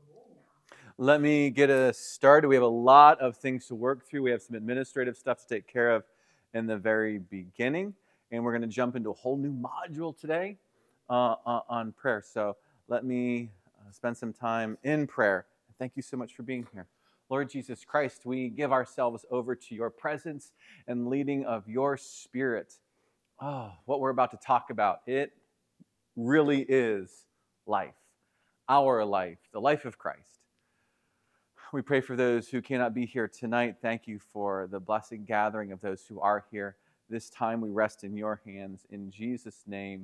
Let me get us started. We have a lot of things to work through. We have some administrative stuff to take care of in the very beginning, and we're going to jump into a whole new module today on prayer. So let me spend some time in prayer. Thank you so much for being here. Lord Jesus Christ, we give ourselves over to your presence and leading of your Spirit. Oh, what we're about to talk about, it really is life, our life, the life of Christ. We pray for those who cannot be here tonight. Thank you for the blessed gathering of those who are here. This time we rest in your hands. In Jesus' name,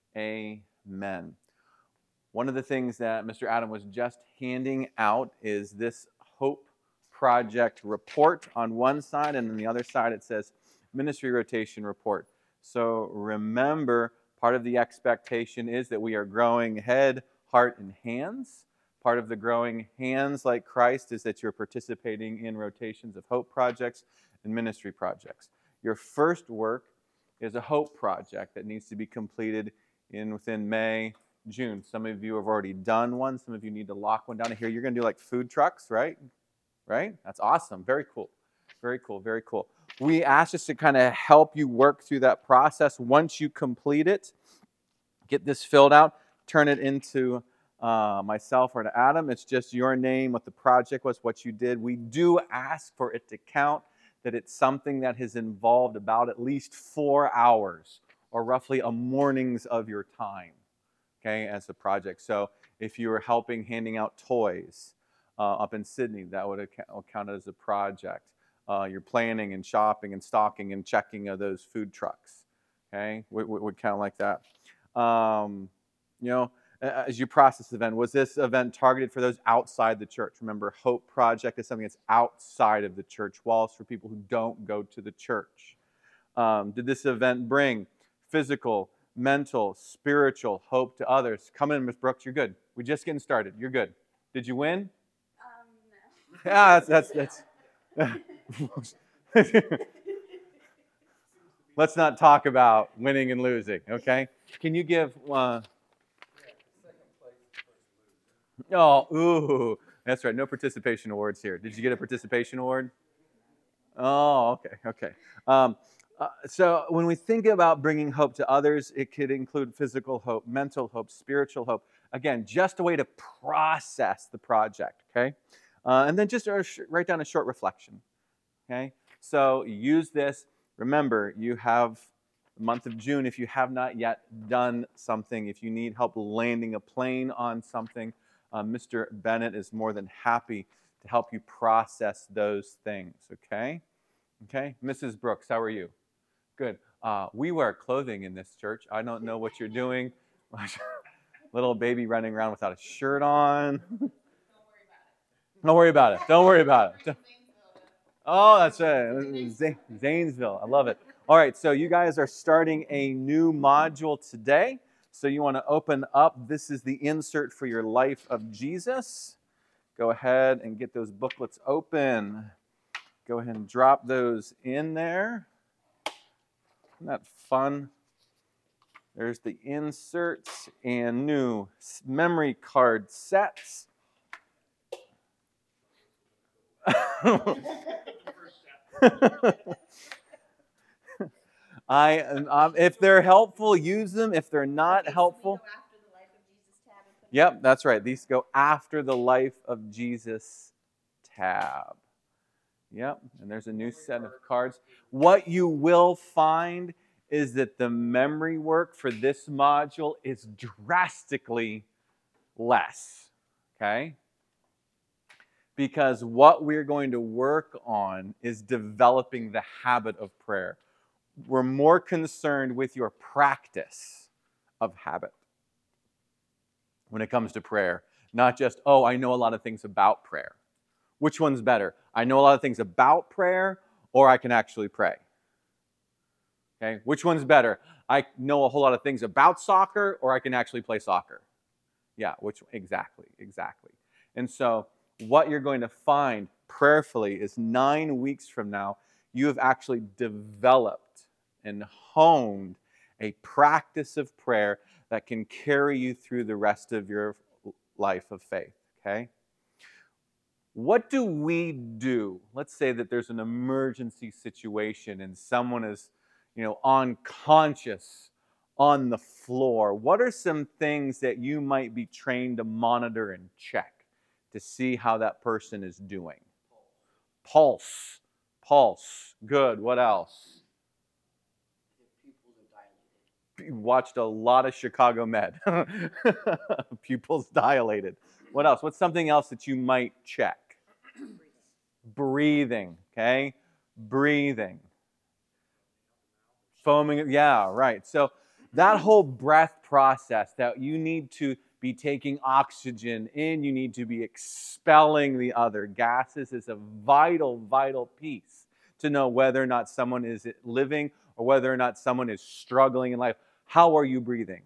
amen. One of the things that Mr. Adam was just handing out is this Hope Project report on one side, and on the other side it says Ministry Rotation Report. So remember, part of the expectation is that we are growing head, heart, and hands. Part of the growing hands like Christ is that you're participating in rotations of hope projects and ministry projects. Your first work is a hope project that needs to be completed within May, June. Some of you have already done one. Some of you need to lock one down. Here, you're going to do like food trucks, right? Right? That's awesome. Very cool. Very cool. Very cool. We asked us to kind of help you work through that process. Once you complete it, get this filled out, turn it into myself or to Adam. It's just your name, what the project was, what you did. We do ask for it to count, that it's something that has involved about at least 4 hours or roughly a morning's of your time, okay, as a project. So if you were helping handing out toys up in Sydney, that would count as a project. You're planning and shopping and stocking and checking of those food trucks, okay, would count like that. You know, as you process the event, was this event targeted for those outside the church? Remember, Hope Project is something that's outside of the church walls for people who don't go to the church. Did this event bring physical, mental, spiritual hope to others? Come in, Miss Brooks, you're good. We're just getting started. You're good. Did you win? No. Yeah, that's. Let's not talk about winning and losing, okay? Can you give... Oh, ooh, that's right. No participation awards here. Did you get a participation award? Oh, okay. So when we think about bringing hope to others, it could include physical hope, mental hope, spiritual hope. Again, just a way to process the project, okay? And then just write down a short reflection, okay? So use this. Remember, you have the month of June. If you have not yet done something, if you need help landing a plane on something, Mr. Bennett is more than happy to help you process those things, okay? Okay, Mrs. Brooks, how are you? Good. We wear clothing in this church. I don't know what you're doing. Little baby running around without a shirt on. Don't worry about it. Don't worry about it. Oh, that's right. Zanesville. I love it. All right, so you guys are starting a new module today. So you want to open up. This is the insert for your life of Jesus. Go ahead and get those booklets open. Go ahead and drop those in there. Isn't that fun? There's the inserts and new memory card sets. If they're helpful, use them. If they're not helpful, yep, that's right. These go after the Life of Jesus tab. Yep, and there's a new set of cards. What you will find is that the memory work for this module is drastically less, okay? Because what we're going to work on is developing the habit of prayer. We're more concerned with your practice of habit when it comes to prayer, not just, oh, I know a lot of things about prayer. Which one's better? I know a lot of things about prayer, or I can actually pray. Okay, which one's better? I know a whole lot of things about soccer, or I can actually play soccer. Yeah, exactly. And so what you're going to find prayerfully is 9 weeks from now, you have actually developed and honed a practice of prayer that can carry you through the rest of your life of faith, okay? What do we do? Let's say that there's an emergency situation and someone is, unconscious on the floor. What are some things that you might be trained to monitor and check to see how that person is doing? Pulse. Pulse. Good. What else? Watched a lot of Chicago Med. Pupils dilated. What else? What's something else that you might check? Breathing, okay? Breathing. Foaming, yeah, right. So that whole breath process that you need to be taking oxygen in, you need to be expelling the other gases is a vital, vital piece to know whether or not someone is living or whether or not someone is struggling in life. How are you breathing?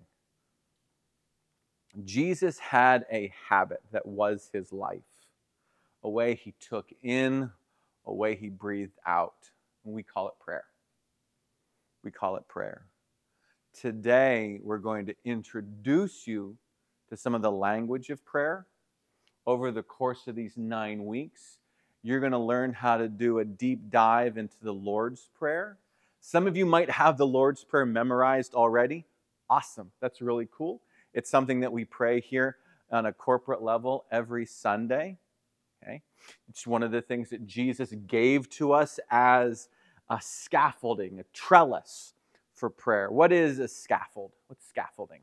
Jesus had a habit that was his life, a way he took in, a way he breathed out. And we call it prayer. We call it prayer. Today, we're going to introduce you to some of the language of prayer. Over the course of these 9 weeks, you're going to learn how to do a deep dive into the Lord's Prayer. Some of you might have the Lord's Prayer memorized already. Awesome. That's really cool. It's something that we pray here on a corporate level every Sunday. Okay? It's one of the things that Jesus gave to us as a scaffolding, a trellis for prayer. What is a scaffold? What's scaffolding?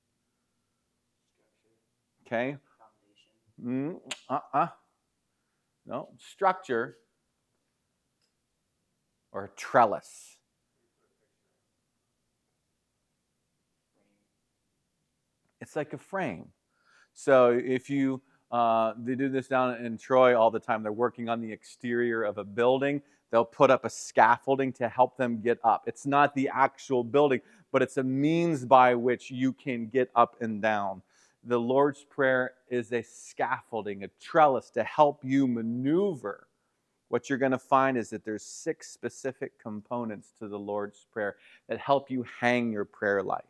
Okay. No, structure or a trellis. It's like a frame. So if you, they do this down in Troy all the time. They're working on the exterior of a building. They'll put up a scaffolding to help them get up. It's not the actual building, but it's a means by which you can get up and down. The Lord's Prayer is a scaffolding, a trellis to help you maneuver. What you're going to find is that there's 6 specific components to the Lord's Prayer that help you hang your prayer life.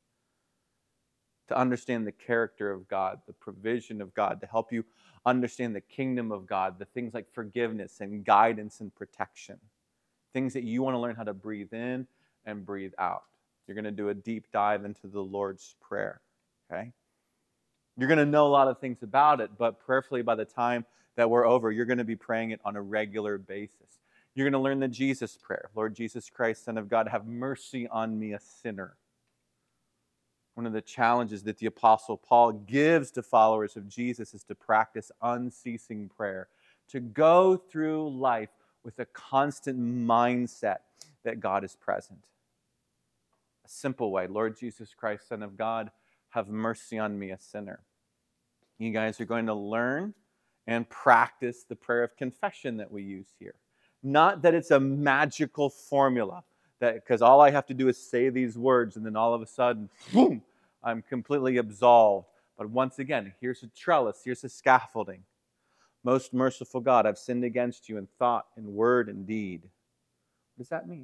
To understand the character of God, the provision of God, to help you understand the kingdom of God, the things like forgiveness and guidance and protection. Things that you want to learn how to breathe in and breathe out. You're going to do a deep dive into the Lord's Prayer. Okay? You're going to know a lot of things about it, but prayerfully by the time that we're over, you're going to be praying it on a regular basis. You're going to learn the Jesus prayer. Lord Jesus Christ, Son of God, have mercy on me, a sinner. One of the challenges that the Apostle Paul gives to followers of Jesus is to practice unceasing prayer, to go through life with a constant mindset that God is present. A simple way, Lord Jesus Christ, Son of God, have mercy on me, a sinner. You guys are going to learn and practice the prayer of confession that we use here. Not that it's a magical formula, that because all I have to do is say these words and then all of a sudden, boom, I'm completely absolved. But once again, here's a trellis, here's a scaffolding. Most merciful God, I've sinned against you in thought, in word, and deed. What does that mean?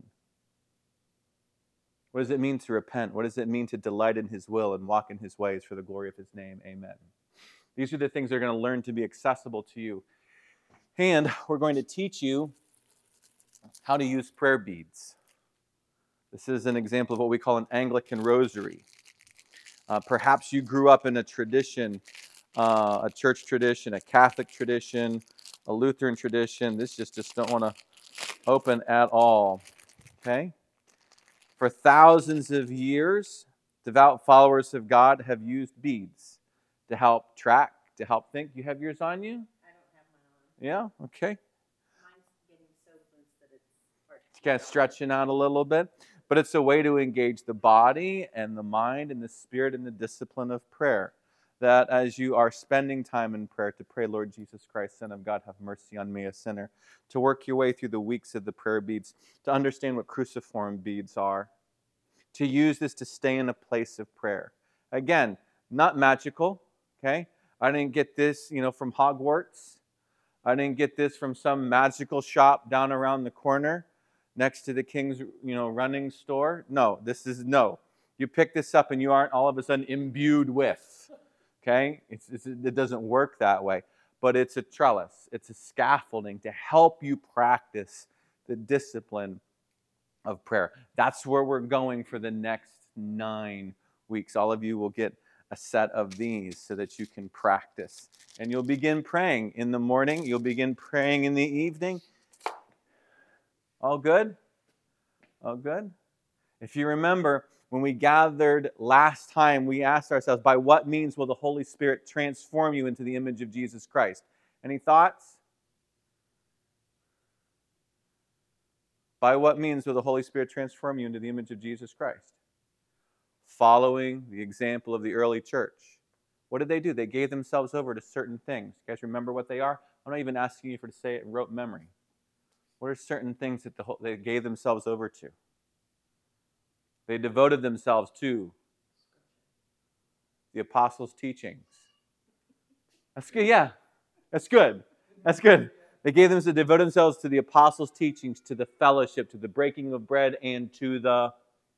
What does it mean to repent? What does it mean to delight in his will and walk in his ways for the glory of his name? Amen. These are the things that are going to learn to be accessible to you. And we're going to teach you how to use prayer beads. This is an example of what we call an Anglican rosary. Perhaps you grew up in a tradition, a church tradition, a Catholic tradition, a Lutheran tradition. This just don't want to open at all. Okay? For thousands of years, devout followers of God have used beads to help track, to help think. You have yours on you? I don't have mine on. Yeah? Okay. Mine's getting so loose that it's hard. It's kind of stretching out a little bit. But it's a way to engage the body and the mind and the spirit in the discipline of prayer. That as you are spending time in prayer to pray, Lord Jesus Christ, Son of God, have mercy on me, a sinner. To work your way through the weeks of the prayer beads. To understand what cruciform beads are. To use this to stay in a place of prayer. Again, not magical, okay? I didn't get this, from Hogwarts. I didn't get this from some magical shop down around the corner next to the King's, running store. No. You pick this up and you aren't all of a sudden imbued with, okay? It doesn't work that way. but it's a trellis. It's a scaffolding to help you practice the discipline of prayer. That's where we're going for the next 9 weeks. All of you will get a set of these so that you can practice. And you'll begin praying in the morning. You'll begin praying in the evening. All good? All good? If you remember, when we gathered last time, we asked ourselves, by what means will the Holy Spirit transform you into the image of Jesus Christ? Any thoughts? By what means will the Holy Spirit transform you into the image of Jesus Christ? Following the example of the early church. What did they do? They gave themselves over to certain things. You guys remember what they are? I'm not even asking you to say it in rote memory. What are certain things that they gave themselves over to? They devoted themselves to the apostles' teachings. That's good, yeah. That's good. That's good. They devoted themselves to the apostles' teachings, to the fellowship, to the breaking of bread, and to the...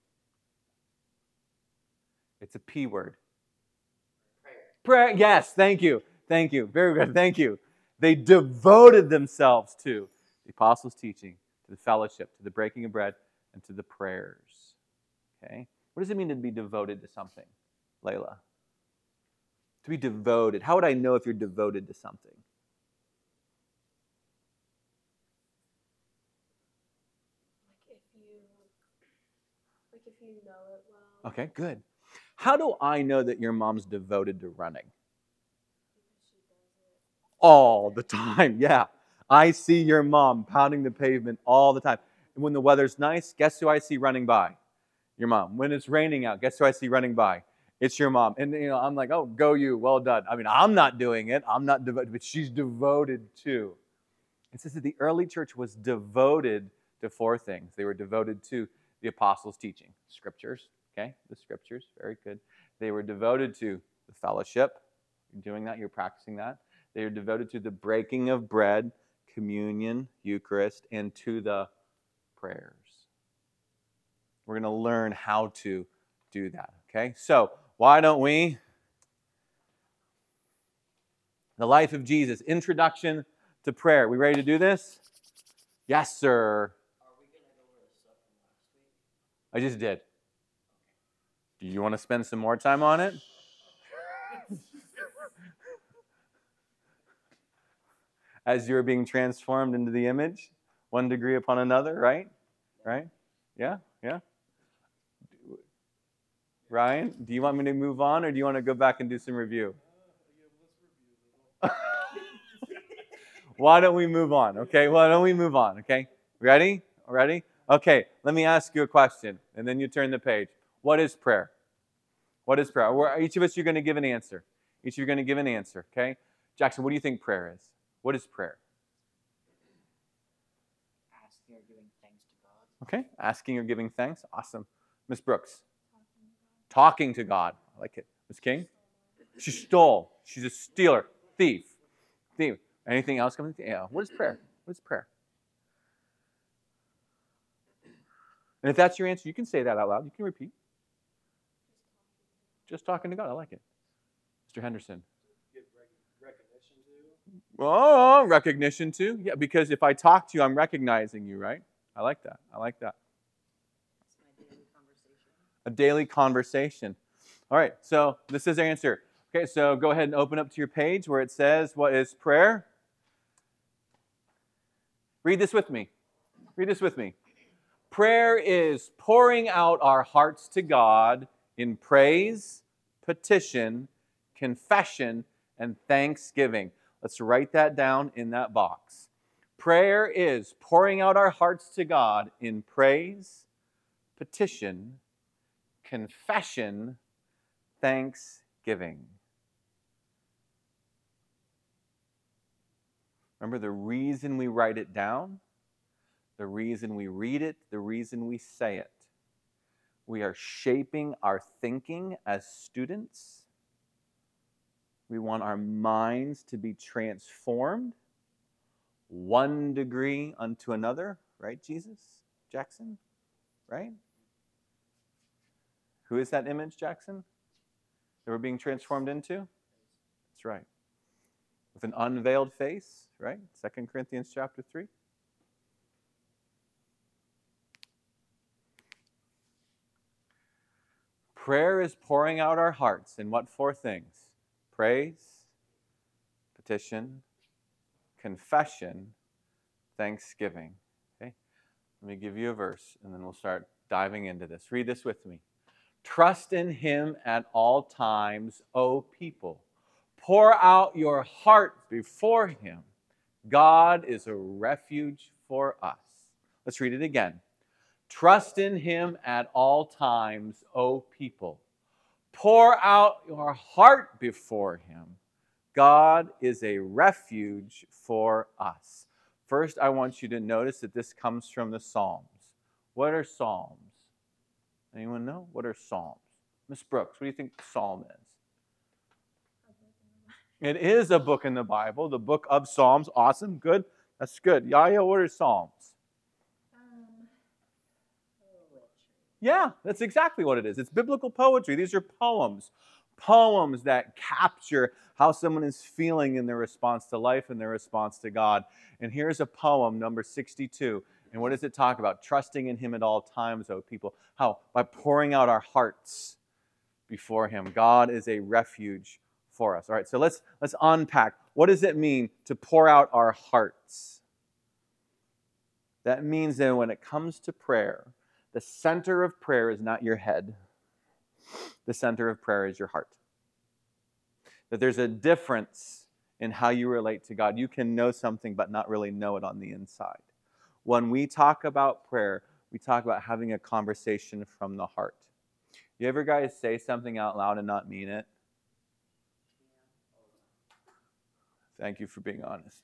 It's a P word. Prayer. Yes, thank you. Thank you. Very good. Thank you. They devoted themselves to the apostles' teaching, to the fellowship, to the breaking of bread, and to the prayers. Okay? What does it mean to be devoted to something, Layla? To be devoted. How would I know if you're devoted to something? If you know it well. Okay, good. How do I know that your mom's devoted to running? Because she does it all the time. Yeah. I see your mom pounding the pavement all the time. And when the weather's nice, guess who I see running by? Your mom. When it's raining out, guess who I see running by? It's your mom. And I'm like, oh, go you. Well done. I mean, I'm not doing it. I'm not devoted, but she's devoted to. It says that the early church was devoted to 4 things. They were devoted to the apostles' teaching, scriptures. Okay, the scriptures, very good. They were devoted to the fellowship. You're doing that. You're practicing that. They are devoted to the breaking of bread, communion, Eucharist, and to the prayers. We're going to learn how to do that, okay? So, why don't we? The life of Jesus, introduction to prayer. We ready to do this? Yes, sir. Are we going to go over the stuff from last week? I just did. Do you want to spend some more time on it? As you're being transformed into the image, 1 degree upon another, right? Right? Yeah? Yeah? Ryan, do you want me to move on, or do you want to go back and do some review? Why don't we move on? Okay, why don't we move on? Okay, ready? Ready? Okay, let me ask you a question, and then you turn the page. What is prayer? What is prayer? Each of us, you're going to give an answer. Each of you are going to give an answer, okay? Jackson, what do you think prayer is? What is prayer? Asking or giving thanks to God. Okay, asking or giving thanks. Awesome. Miss Brooks? Talking to God. I like it. Miss King? She stole. She's a stealer. Thief. Anything else coming? Yeah. What is prayer? What is prayer? And if that's your answer, you can say that out loud. You can repeat. Just talking to God. I like it. Mr. Henderson. Give recognition to. Oh, recognition too. Yeah, because if I talk to you, I'm recognizing you, right? I like that. I like that. It's my daily conversation. A daily conversation. All right, so this is our answer. Okay, so go ahead and open up to your page where it says, what is prayer? Read this with me. Read this with me. Prayer is pouring out our hearts to God in praise, petition, confession, and thanksgiving. Let's write that down in that box. Prayer is pouring out our hearts to God in praise, petition, confession, thanksgiving. Remember the reason we write it down, the reason we read it, the reason we say it. We are shaping our thinking as students. We want our minds to be transformed 1 degree unto another, right, Jesus? Jackson? Right? Who is that image, Jackson? That we're being transformed into? That's right. with an unveiled face, right? 2 Corinthians chapter 3. Prayer is pouring out our hearts in what four things? Praise, petition, confession, thanksgiving. Okay? Let me give you a verse, and then we'll start diving into this. Read this with me. Trust in him at all times, O people. Pour out your heart before him. God is a refuge for us. Let's read it again. Trust in him at all times, O people. Pour out your heart before him. God is a refuge for us. First, I want you to notice that this comes from the Psalms. What are Psalms? Anyone know? What are Psalms? Miss Brooks, what do you think Psalm is? It is a book in the Bible, the book of Psalms. Awesome, good. That's good. Yaya, what are Psalms? Yeah, that's exactly what it is. It's biblical poetry. These are poems. Poems that capture how someone is feeling in their response to life and their response to God. And here's a poem, number 62. And what does it talk about? Trusting in him at all times, O people. How? By pouring out our hearts before him. God is a refuge for us. All right, so let's unpack. What does it mean to pour out our hearts? That means that when it comes to prayer, the center of prayer is not your head. The center of prayer is your heart. That there's a difference in how you relate to God. You can know something but not really know it on the inside. When we talk about prayer, we talk about having a conversation from the heart. You ever guys say something out loud and not mean it? Thank you for being honest.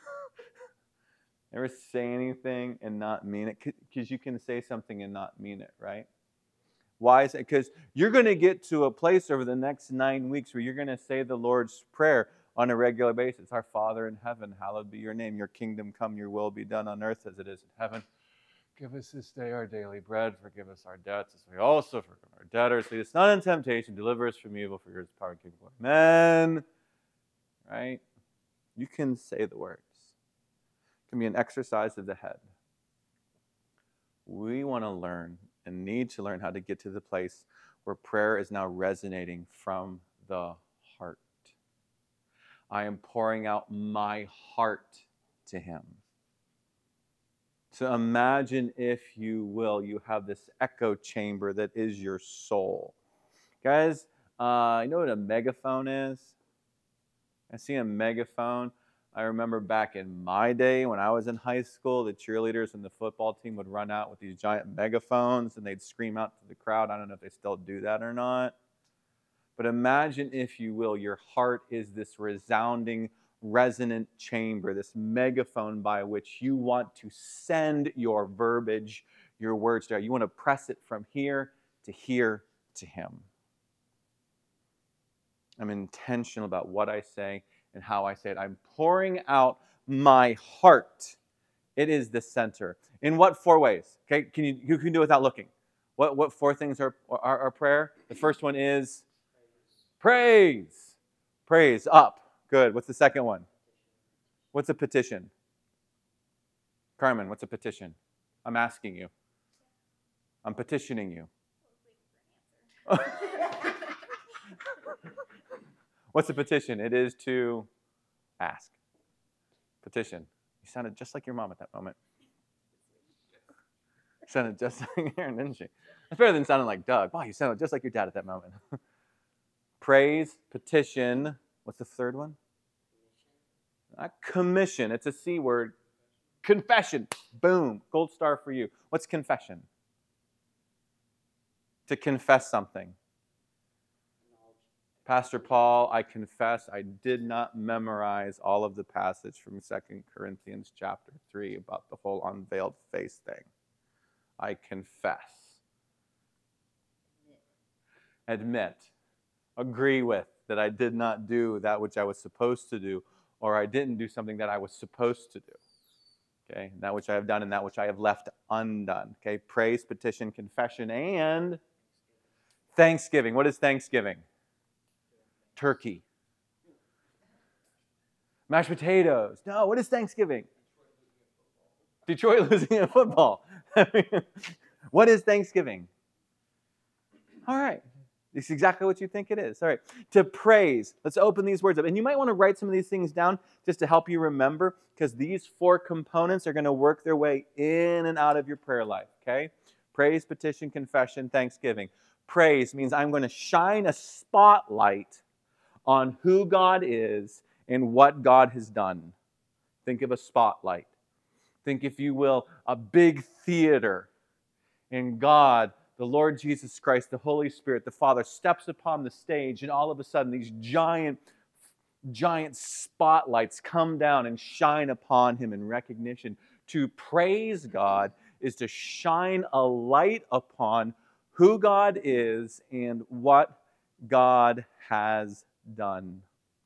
Ever say anything and not mean it? Because you can say something and not mean it, right? Why is it? Because you're going to get to a place over the next 9 weeks where you're going to say the Lord's Prayer on a regular basis. Our Father in heaven, hallowed be your name. Your kingdom come, your will be done on earth as it is in heaven. Give us this day our daily bread. Forgive us our debts as we also forgive our debtors. Lead us not in temptation. Deliver us from evil. For yours is the power and kingdom. Amen. Right? You can say the words. It can be an exercise of the head. We want to learn and need to learn how to get to the place where prayer is now resonating from the heart. I am pouring out my heart to him. So imagine, if you will, you have this echo chamber that is your soul. Guys, you know what a megaphone is? I see a megaphone. I remember back in my day when I was in high school, the cheerleaders and the football team would run out with these giant megaphones and they'd scream out to the crowd. I don't know if they still do that or not. But imagine, if you will, your heart is this resounding, resonant chamber, this megaphone by which you want to send your verbiage, your words to. You want to press it from here to him. I'm intentional about what I say and how I say it. I'm pouring out my heart. It is the center. In what four ways? Okay, you can do it without looking. What four things are prayer? The first one is praise. Praise, up. Good. What's the second one? What's a petition? Carmen, what's a petition? I'm asking you. I'm petitioning you. What's a petition? It is to ask. Petition. You sounded just like your mom at that moment. You sounded just like Erin, didn't she? That's better than sounding like Doug. Wow, you sounded just like your dad at that moment. Praise, petition. What's the third one? Commission. It's a C word. Confession. Boom. Gold star for you. What's confession? To confess something. Pastor Paul, I confess I did not memorize all of the passage from 2 Corinthians chapter 3 about the whole unveiled face thing. I confess. Admit. Agree with that I did not do that which I was supposed to do, or I didn't do something that I was supposed to do. Okay, that which I have done and that which I have left undone. Okay, praise, petition, confession, and thanksgiving. What is thanksgiving? Turkey. Mashed potatoes. No, what is Thanksgiving? Detroit losing at football. What is Thanksgiving? All right. It's exactly what you think it is. All right. To praise. Let's open these words up. And you might want to write some of these things down just to help you remember, because these 4 components are going to work their way in and out of your prayer life. Okay? Praise, petition, confession, thanksgiving. Praise means I'm going to shine a spotlight on who God is and what God has done. Think of a spotlight. Think, if you will, a big theater. And God, the Lord Jesus Christ, the Holy Spirit, the Father, steps upon the stage, and all of a sudden these giant spotlights come down and shine upon him in recognition. To praise God is to shine a light upon who God is and what God has done.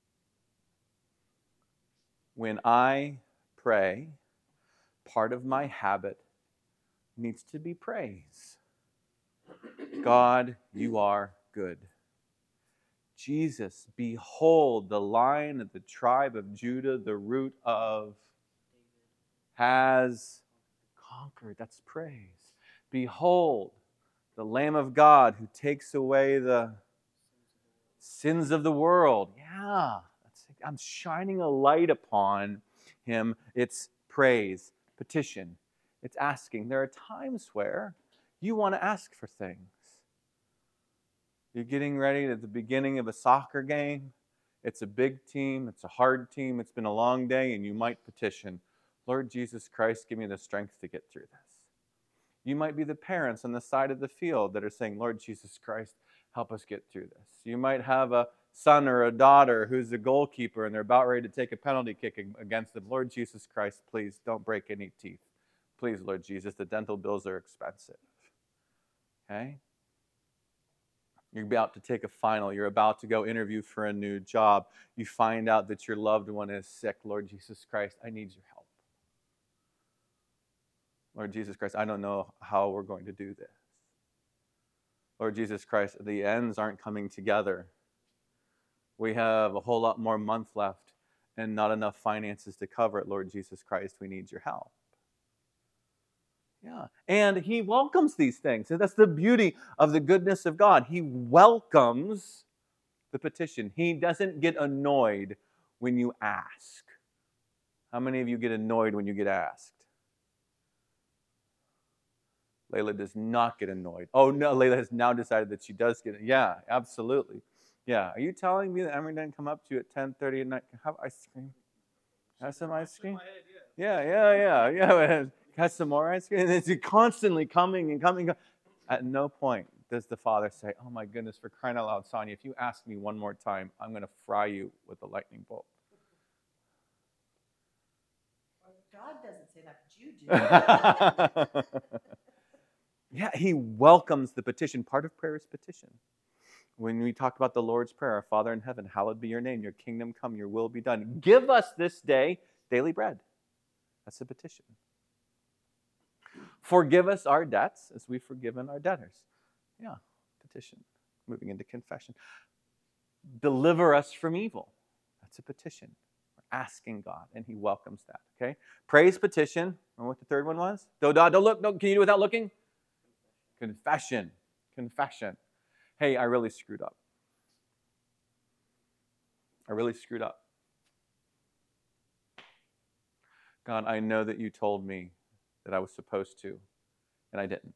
When I pray, part of my habit needs to be praise. God, you are good. Jesus, behold the Lion of the tribe of Judah, the root of has conquered. That's praise. Behold the Lamb of God who takes away the sins of the world. Yeah, I'm shining a light upon him. It's praise. Petition. It's asking. There are times where you want to ask for things. You're getting ready at the beginning of a soccer game. It's a big team. It's a hard team. It's been a long day, and you might petition, Lord Jesus Christ, give me the strength to get through this. You might be the parents on the side of the field that are saying, Lord Jesus Christ, help us get through this. You might have a son or a daughter who's a goalkeeper, and they're about ready to take a penalty kick against them. Lord Jesus Christ, please don't break any teeth. Please, Lord Jesus, the dental bills are expensive. Okay? You're about to take a final. You're about to go interview for a new job. You find out that your loved one is sick. Lord Jesus Christ, I need your help. Lord Jesus Christ, I don't know how we're going to do this. Lord Jesus Christ, the ends aren't coming together. We have a whole lot more month left and not enough finances to cover it. Lord Jesus Christ, we need your help. Yeah. And he welcomes these things. And that's the beauty of the goodness of God. He welcomes the petition. He doesn't get annoyed when you ask. How many of you get annoyed when you get asked? Layla does not get annoyed. Oh, no, Layla has now decided that she does get it. Yeah, absolutely. Yeah. Are you telling me that Emery didn't come up to you at 10:30 at night? Have ice cream? Have some ice cream? Yeah. Have some more ice cream? And it's constantly coming and coming. At no point does the father say, oh my goodness, for crying out loud, Sonia, if you ask me one more time, I'm going to fry you with a lightning bolt. God doesn't say that, but you do. Yeah, he welcomes the petition. Part of prayer is petition. When we talk about the Lord's Prayer, our Father in heaven, hallowed be your name, your kingdom come, your will be done. Give us this day daily bread. That's a petition. Forgive us our debts as we've forgiven our debtors. Yeah, petition. Moving into confession. Deliver us from evil. That's a petition. We're asking God, and he welcomes that. Okay? Praise, petition. Remember what the third one was? Don't look. No, can you do it without looking? Confession. Confession. Hey, I really screwed up. God, I know that you told me that I was supposed to, and I didn't.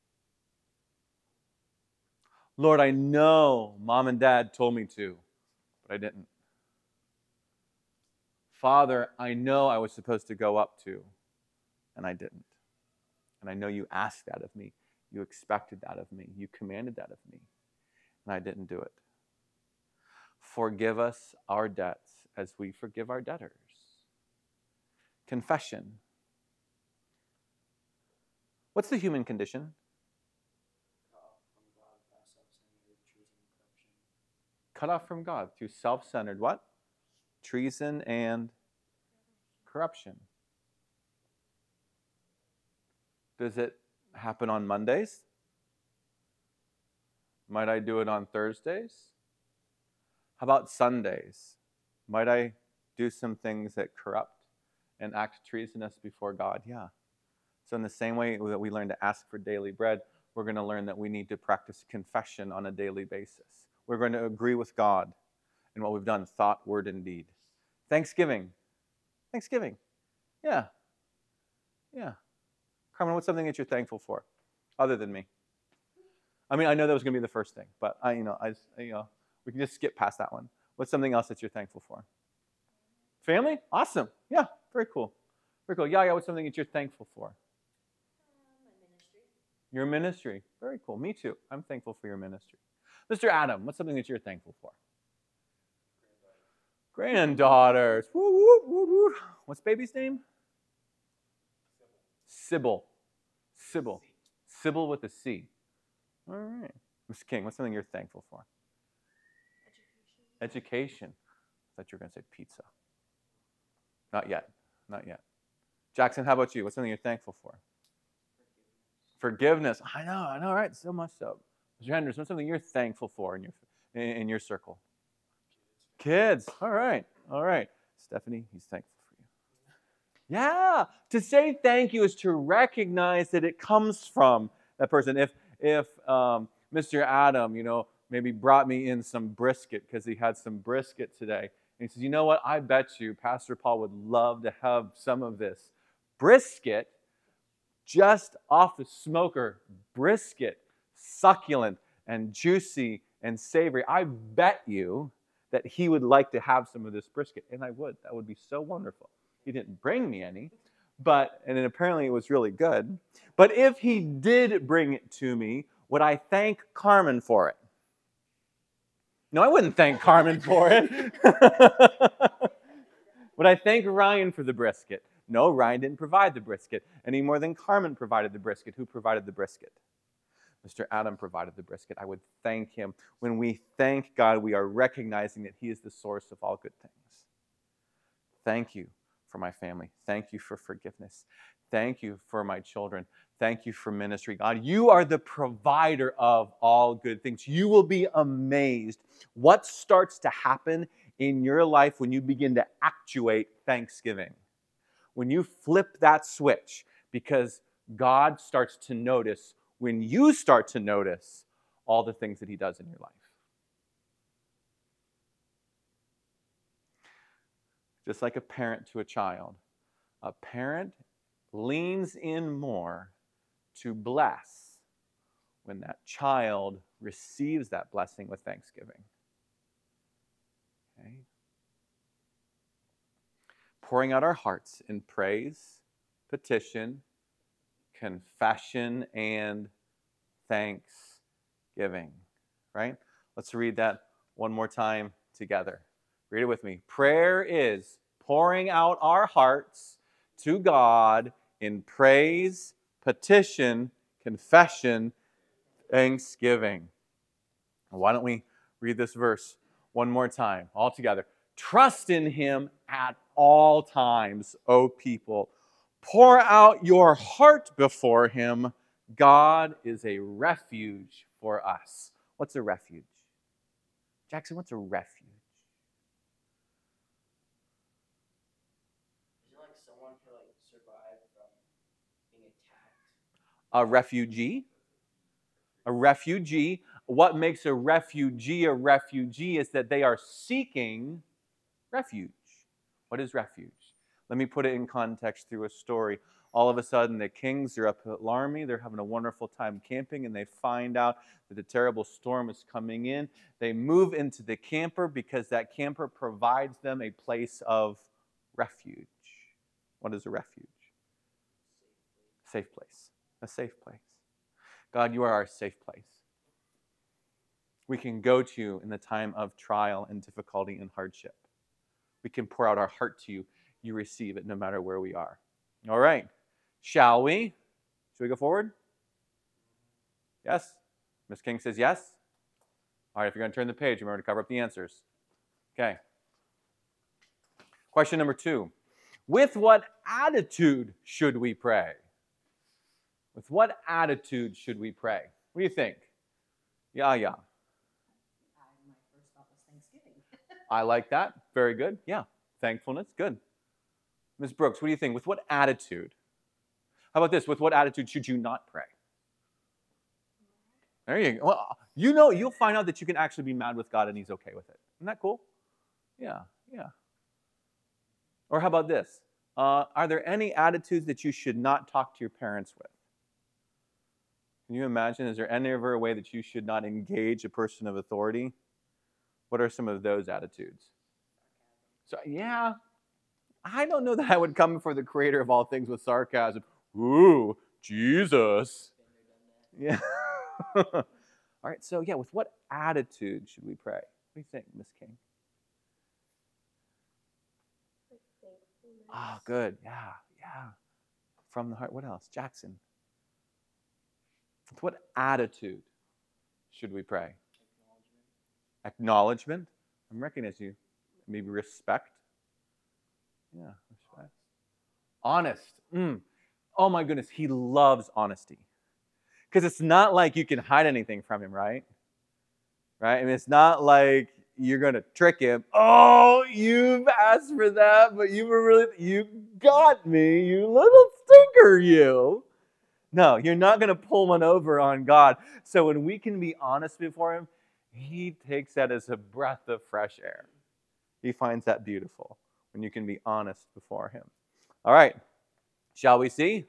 Lord, I know Mom and Dad told me to, but I didn't. Father, I know I was supposed to go up to, and I didn't. And I know you asked that of me. You expected that of me. You commanded that of me, and I didn't do it. Forgive us our debts as we forgive our debtors. Confession. What's the human condition? Cut off from God through self-centered what? Treason and corruption. Does it happen on Mondays? Might I do it on Thursdays? How about Sundays? Might I do some things that corrupt and act treasonous before God? Yeah. So in the same way that we learn to ask for daily bread, we're going to learn that we need to practice confession on a daily basis. We're going to agree with God in what we've done, thought, word, and deed. Thanksgiving. Thanksgiving. Yeah. Yeah. Carmen, what's something that you're thankful for other than me? I mean, I know that was going to be the first thing, but we can just skip past that one. What's something else that you're thankful for? Family? Awesome. Yeah, very cool. Very cool. Yeah, what's something that you're thankful for? My ministry. Your ministry. Very cool. Me too. I'm thankful for your ministry. Mr. Adam, what's something that you're thankful for? Granddaughters. Woo, woo, woo, woo. What's baby's name? Sybil. Sybil. Sybil with a C. All right. Mr. King, what's something you're thankful for? Education. I thought you were going to say pizza. Not yet. Not yet. Jackson, how about you? What's something you're thankful for? Forgiveness. I know, right? So much so. Mr. Henderson, what's something you're thankful for in your circle? Kids. All right. Stephanie, he's thankful for you. Yeah. To say thank you is to recognize that it comes from that person. If Mr. Adam, maybe brought me in some brisket because he had some brisket today. And he says, you know what? I bet you Pastor Paul would love to have some of this brisket just off the smoker. Brisket, succulent and juicy and savory. I bet you that he would like to have some of this brisket. And I would. That would be so wonderful. He didn't bring me any, and then apparently it was really good. But if he did bring it to me, would I thank Carmen for it? No, I wouldn't thank Carmen for it. Would I thank Ryan for the brisket? No, Ryan didn't provide the brisket any more than Carmen provided the brisket. Who provided the brisket? Mr. Adam provided the brisket. I would thank him. When we thank God, we are recognizing that he is the source of all good things. Thank you for my family. Thank you for forgiveness. Thank you for my children. Thank you for ministry. God, you are the provider of all good things. You will be amazed what starts to happen in your life when you begin to actuate thanksgiving. When you flip that switch, because God starts to notice when you start to notice all the things that he does in your life. Just like a parent to a child. A parent leans in more to bless when that child receives that blessing with thanksgiving. Okay? Pouring out our hearts in praise, petition, confession, and thanksgiving. Right? Let's read that one more time together. Read it with me. Prayer is pouring out our hearts to God in praise, petition, confession, thanksgiving. Why don't we read this verse one more time, all together? Trust in him at all times, O people. Pour out your heart before him. God is a refuge for us. What's a refuge? Jackson, what's a refuge? Is it like someone who survived from being attacked? A refugee? A refugee. What makes a refugee is that they are seeking refuge. What is refuge? Let me put it in context through a story. All of a sudden, the Kings are up at Laramie. They're having a wonderful time camping, and they find out that a terrible storm is coming in. They move into the camper because that camper provides them a place of refuge. What is a refuge? Safe place. A safe place. God, you are our safe place. We can go to you in the time of trial and difficulty and hardship. We can pour out our heart to you. You receive it no matter where we are. All right. Shall we? Should we go forward? Yes? Ms. King says yes. All right, if you're going to turn the page, remember to cover up the answers. Okay. Question number 2. With what attitude should we pray? With what attitude should we pray? What do you think? Yeah. My first thought was Thanksgiving. I like that. Very good. Yeah. Thankfulness. Good. Ms. Brooks, what do you think? With what attitude? How about this? With what attitude should you not pray? There you go. Well, you'll find out that you can actually be mad with God and he's okay with it. Isn't that cool? Yeah. Or how about this? Are there any attitudes that you should not talk to your parents with? Can you imagine? Is there any ever a way that you should not engage a person of authority? What are some of those attitudes? So, yeah, I don't know that I would come before the creator of all things with sarcasm. Ooh, Jesus. Yeah. All right, so yeah, with what attitude should we pray? What do you think, Miss King? Like thankfulness. Ah, good. Yeah. From the heart. What else? Jackson. With what attitude should we pray? Acknowledgement. I'm recognizing you. Maybe respect. Yeah, respect. Honest. Oh my goodness, he loves honesty. Because it's not like you can hide anything from him, right? Right? I mean, it's not like you're going to trick him. Oh, you've asked for that, but you got me, you little stinker, you. No, you're not going to pull one over on God. So when we can be honest before him, he takes that as a breath of fresh air. He finds that beautiful when you can be honest before him. All right, shall we see?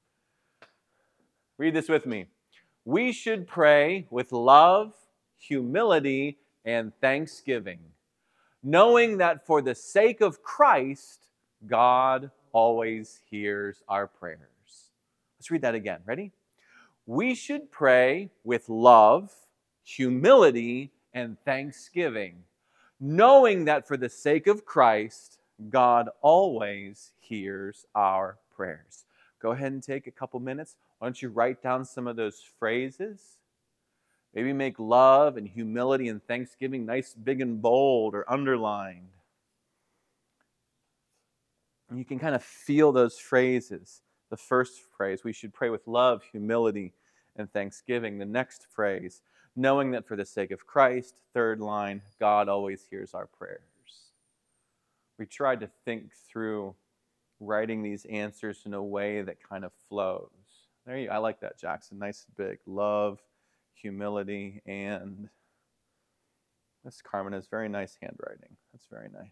Read this with me. We should pray with love, humility, and thanksgiving, knowing that for the sake of Christ, God always hears our prayers. Let's read that again. Ready? We should pray with love, humility, and thanksgiving, knowing that for the sake of Christ, God always hears our prayers. Go ahead and take a couple minutes. Why don't you write down some of those phrases? Maybe make love and humility and thanksgiving nice, big, and bold or underlined. And you can kind of feel those phrases. The first phrase, we should pray with love, humility, and thanksgiving. The next phrase, knowing that for the sake of Christ. Third line, God always hears our prayers. We tried to think through writing these answers in a way that kind of flows. There you go. I like that, Jackson. Nice and big. Love, humility, and Miss Carmen has very nice handwriting. That's very nice.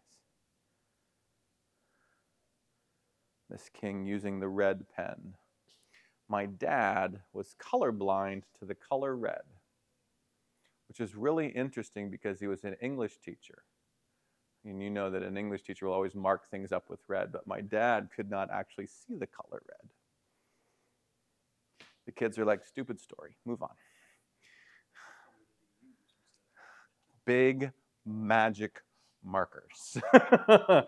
Miss King using the red pen. My dad was colorblind to the color red, which is really interesting because he was an English teacher. And you know that an English teacher will always mark things up with red, but my dad could not actually see the color red. The kids are like, stupid story. Move on. Big magic markers. Yeah.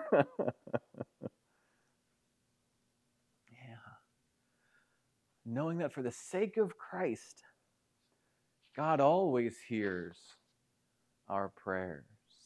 Knowing that for the sake of Christ, God always hears our prayers.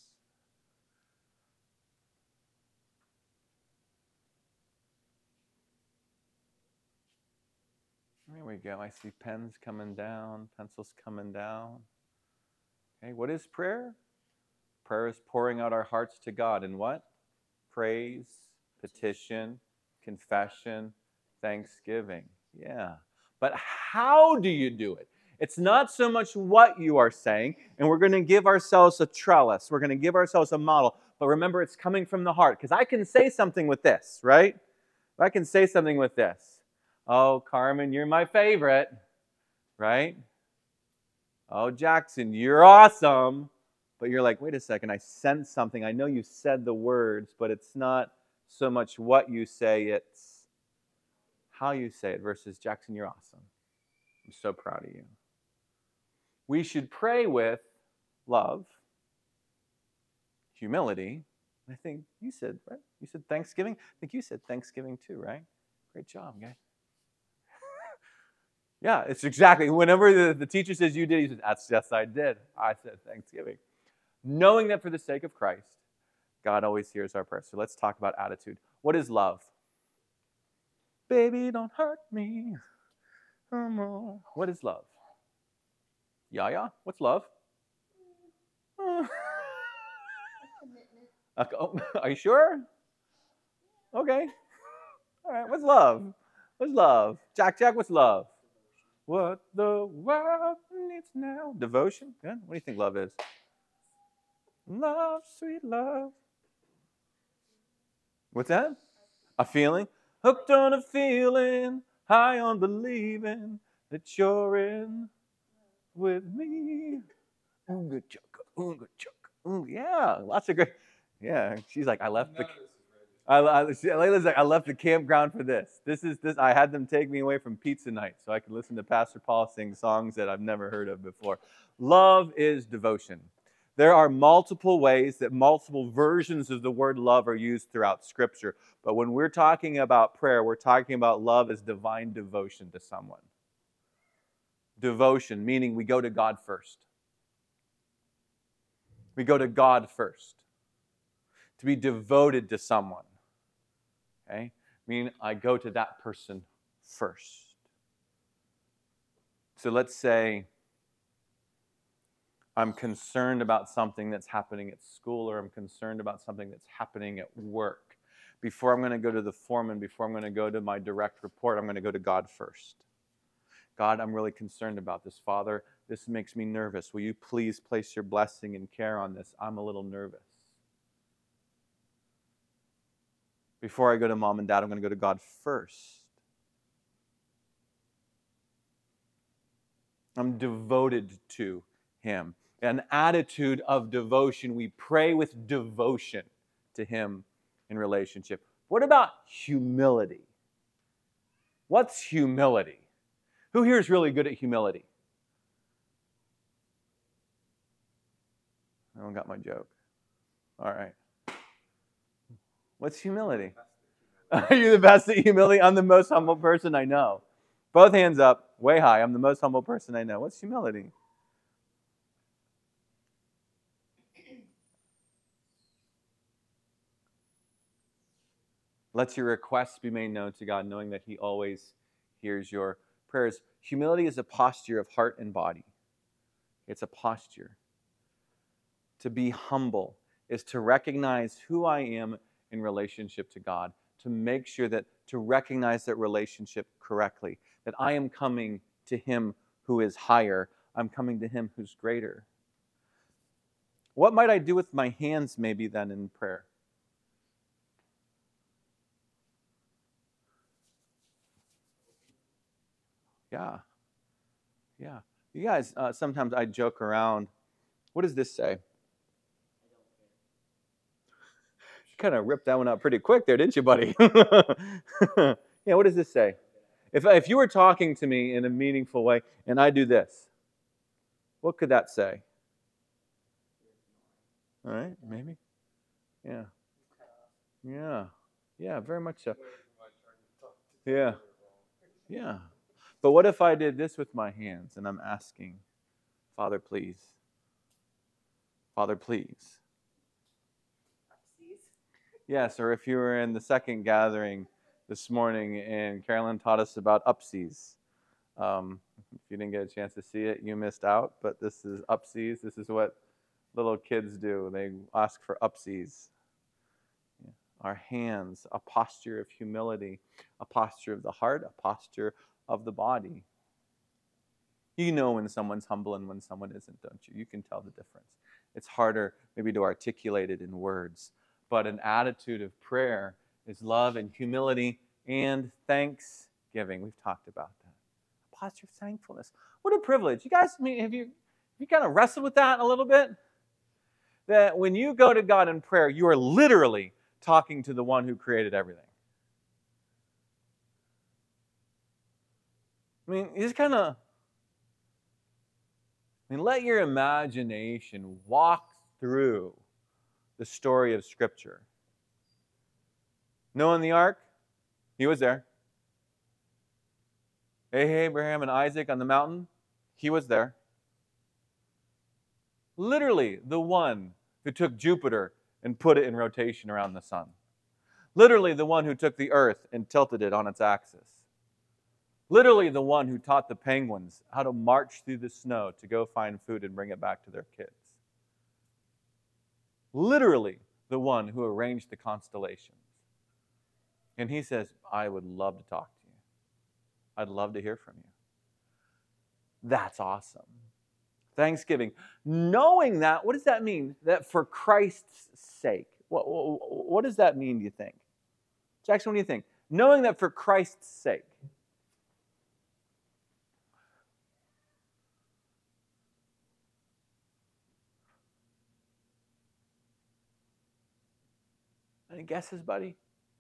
There we go. I see pens coming down, pencils coming down. Okay, what is prayer? Prayer is pouring out our hearts to God in what? Praise, petition, confession, thanksgiving. Yeah. But how do you do it? It's not so much what you are saying, and we're going to give ourselves a trellis. We're going to give ourselves a model. But remember, it's coming from the heart. Because I can say something with this, right? I can say something with this. Oh, Carmen, you're my favorite, right? Oh, Jackson, you're awesome. But you're like, wait a second, I sense something. I know you said the words, but it's not so much what you say, it's how you say it versus, Jackson, you're awesome. I'm so proud of you. We should pray with love, humility. I think you said, right? You said thanksgiving? I think you said thanksgiving too, right? Great job, guys. Yeah, it's exactly. Whenever the teacher says you did, he says, yes, I did. I said thanksgiving. Knowing that for the sake of Christ, God always hears our prayers. So let's talk about attitude. What is love? Baby, don't hurt me. What is love? Yaya, what's love? A commitment. Are you sure? Okay. All right. What's love? What's love? Jack, what's love? What the world needs now. Devotion? Good. What do you think love is? Love, sweet love. What's that? A feeling? Hooked on a feeling, high on believing that you're in with me. Oonga chugga, oonga chugga, oonga. Yeah, lots of great. Yeah, she's like, I left the. Layla's like, I left the campground for this. This. I had them take me away from pizza night so I could listen to Pastor Paul sing songs that I've never heard of before. Love is devotion. There are multiple ways that multiple versions of the word love are used throughout Scripture. But when we're talking about prayer, we're talking about love as divine devotion to someone. Devotion, meaning we go to God first. We go to God first. To be devoted to someone. Okay? Meaning I go to that person first. So let's say I'm concerned about something that's happening at school, or I'm concerned about something that's happening at work. Before I'm going to go to the foreman, before I'm going to go to my direct report, I'm going to go to God first. God, I'm really concerned about this. Father, this makes me nervous. Will you please place your blessing and care on this? I'm a little nervous. Before I go to mom and dad, I'm going to go to God first. I'm devoted to Him. An attitude of devotion. We pray with devotion to Him in relationship. What about humility? What's humility? Who here is really good at humility? I don't got my joke. All right. What's humility? Are you the best at humility? I'm the most humble person I know. Both hands up, way high. I'm the most humble person I know. What's humility? Let your requests be made known to God, knowing that He always hears your prayers. Humility is a posture of heart and body. It's a posture. To be humble is to recognize who I am in relationship to God, to make sure that, to recognize that relationship correctly, that I am coming to Him who is higher. I'm coming to Him who's greater. What might I do with my hands maybe then in prayer? Yeah. You guys, sometimes I joke around. What does this say? You kind of ripped that one out pretty quick there, didn't you, buddy? Yeah, what does this say? If you were talking to me in a meaningful way and I do this, what could that say? All right, maybe? Yeah. Yeah, very much so. Yeah. But what if I did this with my hands and I'm asking, Father, please. Father, please. Yes, or if you were in the second gathering this morning and Carolyn taught us about upsies. If you didn't get a chance to see it, you missed out. But this is upsies. This is what little kids do. They ask for upsies. Our hands, a posture of humility, a posture of the heart, a posture of the body. You know when someone's humble and when someone isn't, don't you? You can tell the difference. It's harder maybe to articulate it in words. But an attitude of prayer is love and humility and thanksgiving. We've talked about that. A posture of thankfulness. What a privilege. You guys, have you kind of wrestled with that a little bit? That when you go to God in prayer, you are literally talking to the one who created everything. You just kind of, let your imagination walk through the story of Scripture. Noah in the ark, he was there. Abraham and Isaac on the mountain, he was there. Literally the one who took Jupiter and put it in rotation around the sun. Literally the one who took the earth and tilted it on its axis. Literally the one who taught the penguins how to march through the snow to go find food and bring it back to their kids. Literally the one who arranged the constellations. And he says, I would love to talk to you. I'd love to hear from you. That's awesome. Thanksgiving. Knowing that, what does that mean? That for Christ's sake. What does that mean, do you think? Jackson, what do you think? Knowing that for Christ's sake. Any guesses, buddy?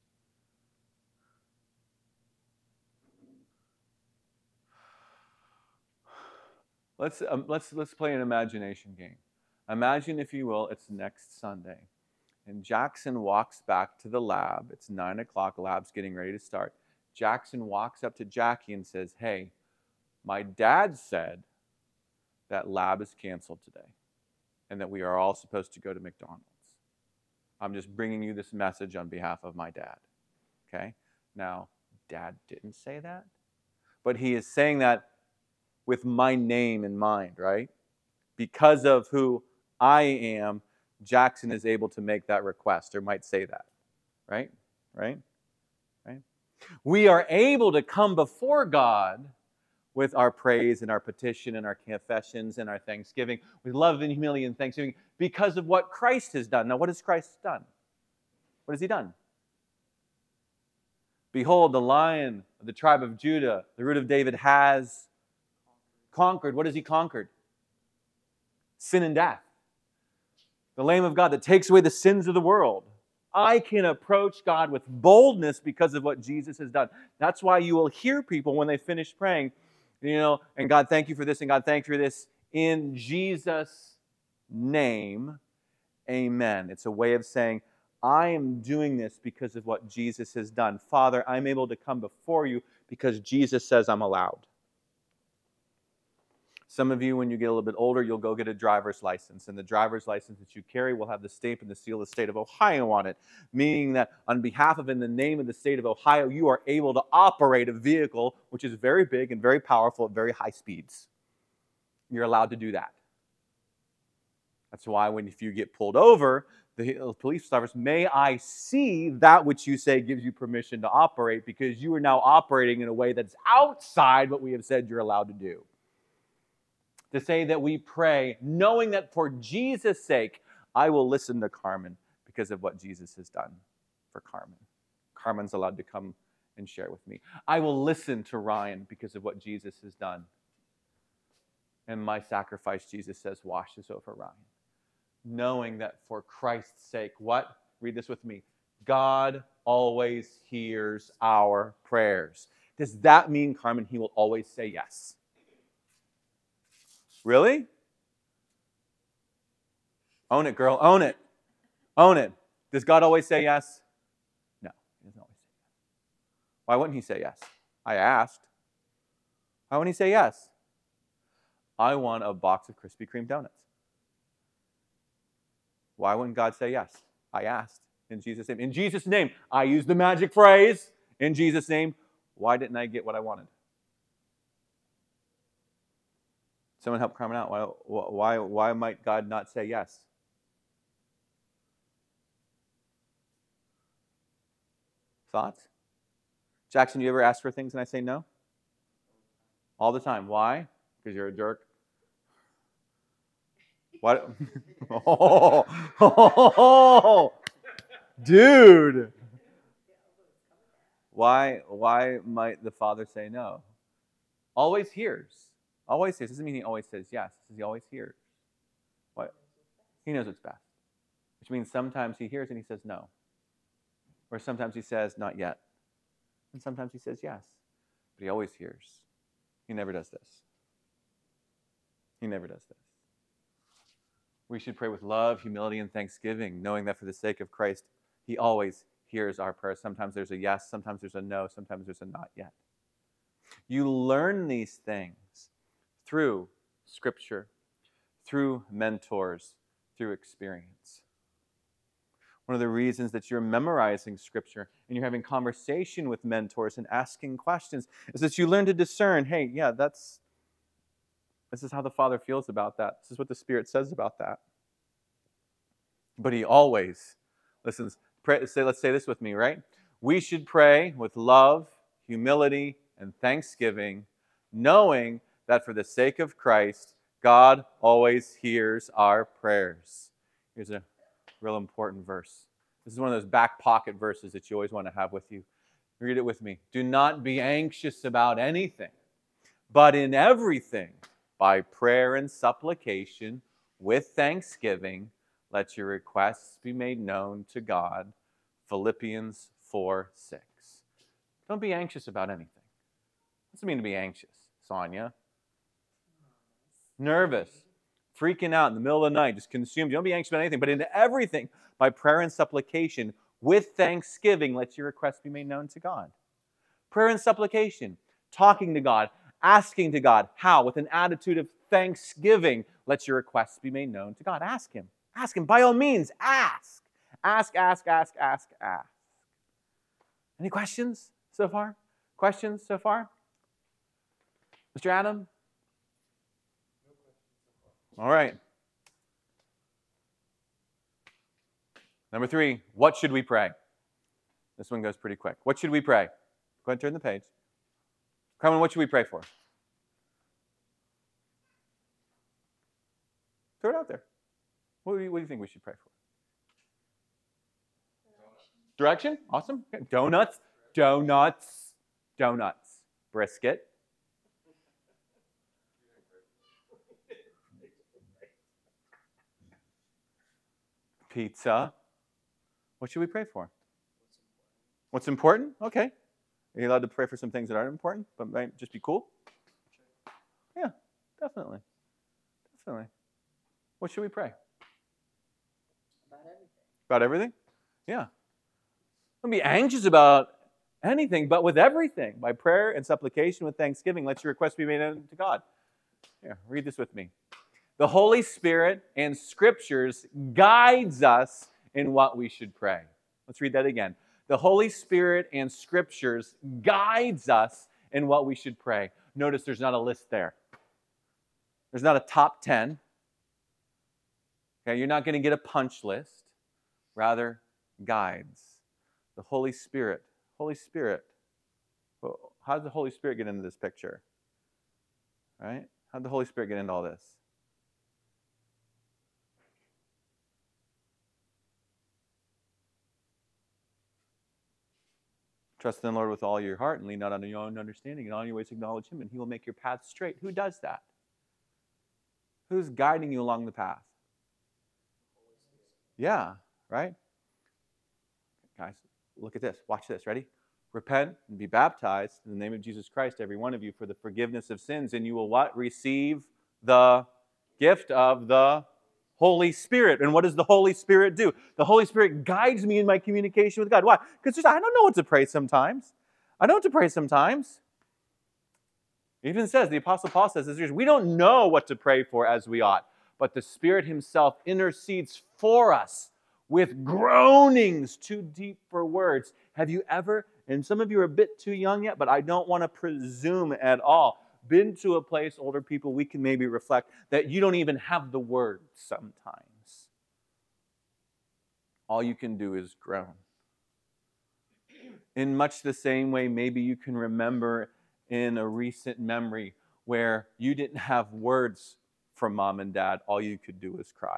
Let's play an imagination game. Imagine, if you will, it's next Sunday, and Jackson walks back to the lab. It's 9 o'clock. Lab's getting ready to start. Jackson walks up to Jackie and says, "Hey, my dad said that lab is canceled today, and that we are all supposed to go to McDonald's. I'm just bringing you this message on behalf of my dad." Okay? Now, Dad didn't say that, but he is saying that with my name in mind, right? Because of who I am, Jackson is able to make that request, or might say that, right? Right? Right? We are able to come before God with our praise and our petition and our confessions and our thanksgiving, with love and humility and thanksgiving, because of what Christ has done. Now, what has Christ done? What has he done? Behold, the Lion of the tribe of Judah, the Root of David, has conquered. What has he conquered? Sin and death. The Lamb of God that takes away the sins of the world. I can approach God with boldness because of what Jesus has done. That's why you will hear people when they finish praying, and God, thank you for this, and God, thank you for this. In Jesus' name, amen. It's a way of saying, I am doing this because of what Jesus has done. Father, I'm able to come before you because Jesus says I'm allowed. Some of you, when you get a little bit older, you'll go get a driver's license. And the driver's license that you carry will have the stamp and the seal of the state of Ohio on it, meaning that on behalf of, in the name of the state of Ohio, you are able to operate a vehicle which is very big and very powerful at very high speeds. You're allowed to do that. That's why if you get pulled over, the police officers, may I see that which you say gives you permission to operate, because you are now operating in a way that's outside what we have said you're allowed to do. To say that we pray, knowing that for Jesus' sake, I will listen to Carmen because of what Jesus has done for Carmen. Carmen's allowed to come and share with me. I will listen to Ryan because of what Jesus has done. And my sacrifice, Jesus says, washes over Ryan. Knowing that for Christ's sake, what? Read this with me. God always hears our prayers. Does that mean, Carmen, he will always say yes? Really? Own it, girl. Own it. Own it. Does God always say yes? No, he doesn't always say yes. Why wouldn't he say yes? I asked. Why wouldn't he say yes? I want a box of Krispy Kreme donuts. Why wouldn't God say yes? I asked. In Jesus' name. In Jesus' name. I used the magic phrase. In Jesus' name. Why didn't I get what I wanted? Someone help Carmen out. Why might God not say yes? Thoughts? Jackson, you ever ask for things and I say no? All the time. Why? Because you're a jerk. What? Oh, dude. Why might the Father say no? Always hears. Always hears. Doesn't mean he always says yes. It says he always hears. What? He knows what's best. Which means sometimes he hears and he says no. Or sometimes he says not yet. And sometimes he says yes. But he always hears. He never does this. He never does this. We should pray with love, humility, and thanksgiving, knowing that for the sake of Christ, he always hears our prayers. Sometimes there's a yes, sometimes there's a no, sometimes there's a not yet. You learn these things through Scripture, through mentors, through experience. One of the reasons that you're memorizing Scripture and you're having conversation with mentors and asking questions is that you learn to discern, hey, yeah, this is how the Father feels about that. This is what the Spirit says about that. But he always Listen, let's say this with me, right? We should pray with love, humility, and thanksgiving, knowing that for the sake of Christ, God always hears our prayers. Here's a real important verse. This is one of those back pocket verses that you always want to have with you. Read it with me. Do not be anxious about anything, but in everything, by prayer and supplication, with thanksgiving, let your requests be made known to God. Philippians 4:6. Don't be anxious about anything. What's it mean to be anxious, Sonia? Nervous, freaking out in the middle of the night, just consumed. Don't be anxious about anything, but in everything, by prayer and supplication, with thanksgiving, let your requests be made known to God. Prayer and supplication, talking to God, asking to God. How? With an attitude of thanksgiving, let your requests be made known to God. Ask Him. Ask Him. By all means, ask. Ask, ask, ask, ask, ask. Any questions so far? Questions so far? Mr. Adam? All right. Number 3, what should we pray? This one goes pretty quick. What should we pray? Go ahead and turn the page. Carmen, what should we pray for? Throw it out there. What do you think we should pray for? Direction? Awesome. Okay. Donuts. Donuts. Donuts. Brisket. Pizza. What should we pray for? What's important? Okay. Are you allowed to pray for some things that aren't important, but might just be cool? Yeah, definitely. Definitely. What should we pray? About everything. About everything? Yeah. Don't be anxious about anything, but with everything. By prayer and supplication with thanksgiving, let your requests be made known to God. Here, read this with me. The Holy Spirit and Scriptures guides us in what we should pray. Let's read that again. The Holy Spirit and Scriptures guides us in what we should pray. Notice there's not a list there. There's not a top 10. Okay, you're not going to get a punch list. Rather, guides. The Holy Spirit. Holy Spirit. Well, how did the Holy Spirit get into this picture? Right? How did the Holy Spirit get into all this? Trust in the Lord with all your heart and lean not on your own understanding. In all your ways acknowledge Him and He will make your path straight. Who does that? Who's guiding you along the path? Yeah, right? Guys, look at this. Watch this. Ready? Repent and be baptized in the name of Jesus Christ, every one of you, for the forgiveness of sins. And you will what? Receive the gift of the Holy Spirit. And what does the Holy Spirit do? The Holy Spirit guides me in my communication with God. Why? Because I don't know what to pray sometimes. I know what to pray sometimes. It even says, the Apostle Paul says this, we don't know what to pray for as we ought, but the Spirit Himself intercedes for us with groanings too deep for words. Have you ever, and some of you are a bit too young yet, but I don't want to presume at all, been to a place, older people, we can maybe reflect, that you don't even have the words sometimes. All you can do is groan. In much the same way, maybe you can remember in a recent memory where you didn't have words from mom and dad, all you could do was cry.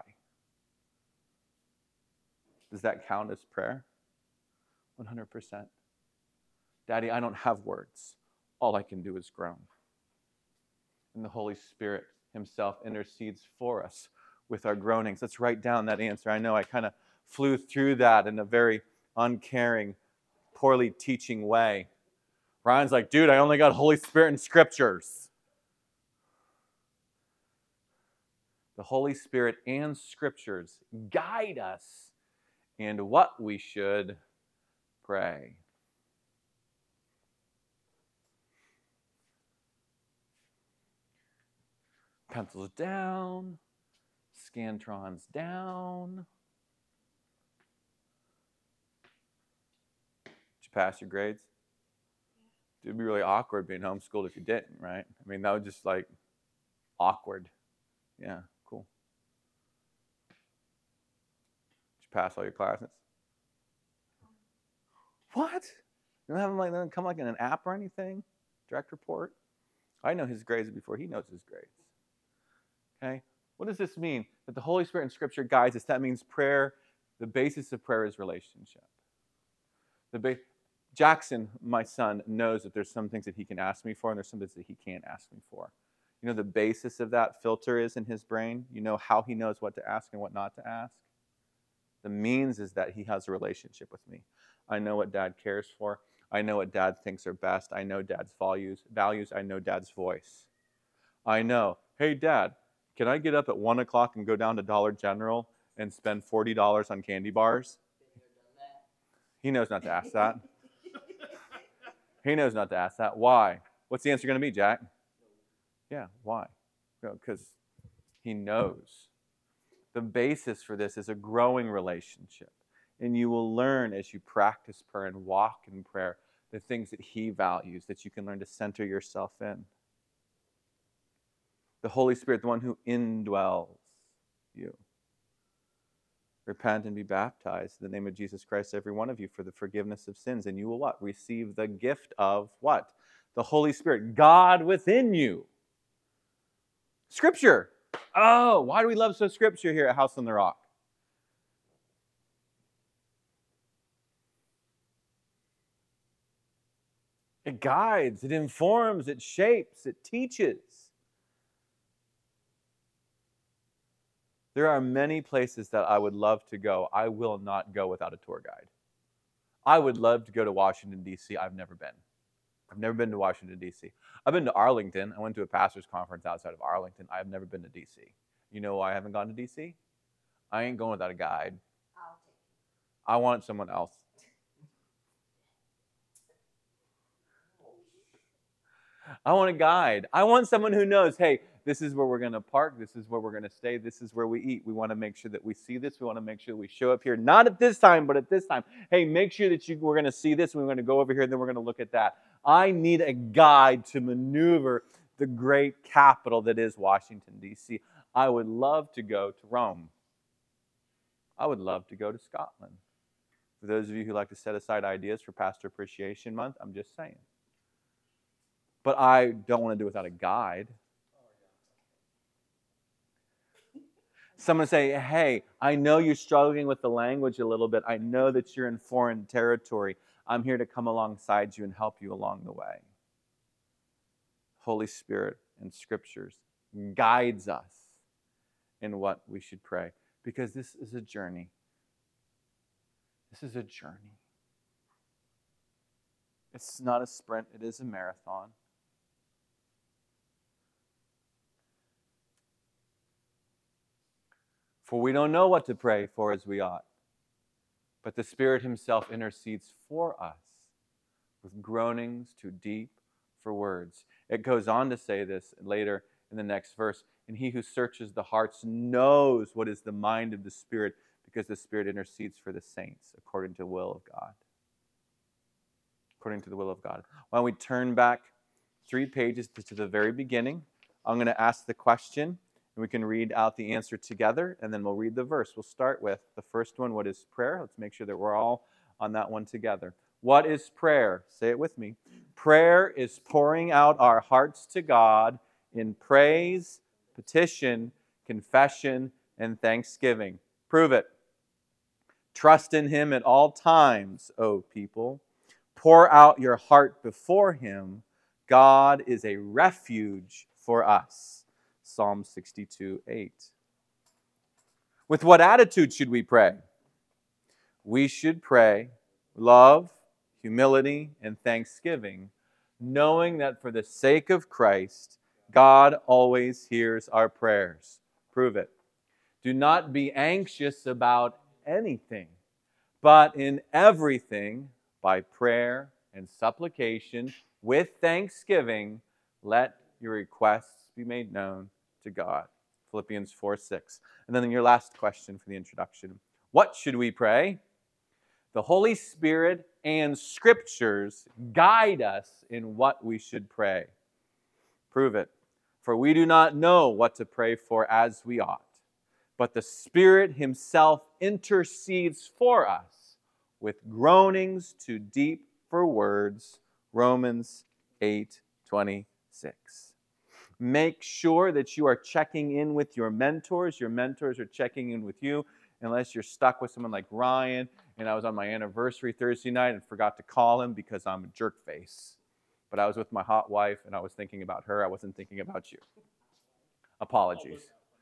Does that count as prayer? 100%. Daddy, I don't have words. All I can do is groan. And the Holy Spirit Himself intercedes for us with our groanings. Let's write down that answer. I know I kind of flew through that in a very uncaring, poorly teaching way. Ryan's like, dude, I only got Holy Spirit and Scriptures. The Holy Spirit and Scriptures guide us in what we should pray. Pencils down, Scantrons down. Did you pass your grades? It'd be really awkward being homeschooled if you didn't, right? I mean, that would just like awkward. Yeah, cool. Did you pass all your classes? What? You don't have them like, they don't come like in an app or anything? Direct report? I know his grades before he knows his grades. Okay? What does this mean? That the Holy Spirit in Scripture guides us. That means prayer, the basis of prayer is relationship. Jackson, my son, knows that there's some things that he can ask me for and there's some things that he can't ask me for. You know the basis of that filter is in his brain? You know how he knows what to ask and what not to ask? The means is that he has a relationship with me. I know what Dad cares for. I know what Dad thinks are best. I know Dad's values. I know Dad's voice. I know, hey, Dad, can I get up at 1 o'clock and go down to Dollar General and spend $40 on candy bars? He knows not to ask that. He knows not to ask that. Why? What's the answer going to be, Jack? Yeah, why? Because he knows. The basis for this is a growing relationship. And you will learn as you practice prayer and walk in prayer the things that he values, that you can learn to center yourself in. The Holy Spirit, the one who indwells you. Repent and be baptized in the name of Jesus Christ, every one of you, for the forgiveness of sins. And you will what? Receive the gift of what? The Holy Spirit, God within you. Scripture. Oh, why do we love so Scripture here at House on the Rock? It guides, it informs, it shapes, it teaches. There are many places that I would love to go. I will not go without a tour guide. I would love to go to Washington, D.C. I've never been. I've never been to Washington, D.C. I've been to Arlington. I went to a pastor's conference outside of Arlington. I've never been to D.C. You know why I haven't gone to D.C.? I ain't going without a guide. I'll take it. I want someone else. I want a guide. I want someone who knows, hey, this is where we're going to park. This is where we're going to stay. This is where we eat. We want to make sure that we see this. We want to make sure that we show up here. Not at this time, but at this time. Hey, make sure that we're going to see this. And we're going to go over here. And then we're going to look at that. I need a guide to maneuver the great capital that is Washington, D.C. I would love to go to Rome. I would love to go to Scotland. For those of you who like to set aside ideas for Pastor Appreciation Month, I'm just saying. But I don't want to do it without a guide. Someone say, hey, I know you're struggling with the language a little bit. I know that you're in foreign territory. I'm here to come alongside you and help you along the way. Holy Spirit in Scriptures guides us in what we should pray. Because this is a journey. This is a journey. It's not a sprint. It is a marathon. For we don't know what to pray for as we ought, but the Spirit himself intercedes for us with groanings too deep for words. It goes on to say this later in the next verse, and he who searches the hearts knows what is the mind of the Spirit, because the Spirit intercedes for the saints according to the will of God. According to the will of God. Why don't we turn back 3 pages to the very beginning? I'm going to ask the question. And we can read out the answer together, and then we'll read the verse. We'll start with the first one. What is prayer? Let's make sure that we're all on that one together. What is prayer? Say it with me. Prayer is pouring out our hearts to God in praise, petition, confession, and thanksgiving. Prove it. Trust in him at all times, O people. Pour out your heart before him. God is a refuge for us. Psalm 62:8. With what attitude should we pray? We should pray love, humility, and thanksgiving, knowing that for the sake of Christ, God always hears our prayers. Prove it. Do not be anxious about anything, but in everything, by prayer and supplication, with thanksgiving, let your requests be made known to God. Philippians 4:6. And then your last question for the introduction. What should we pray? The Holy Spirit and Scriptures guide us in what we should pray. Prove it. For we do not know what to pray for as we ought, but the Spirit himself intercedes for us with groanings too deep for words. Romans 8:26. Make sure that you are checking in with your mentors. Your mentors are checking in with you, unless you're stuck with someone like Ryan. And I was on my anniversary Thursday night and forgot to call him because I'm a jerk face. But I was with my hot wife and I was thinking about her. I wasn't thinking about you. Apologies.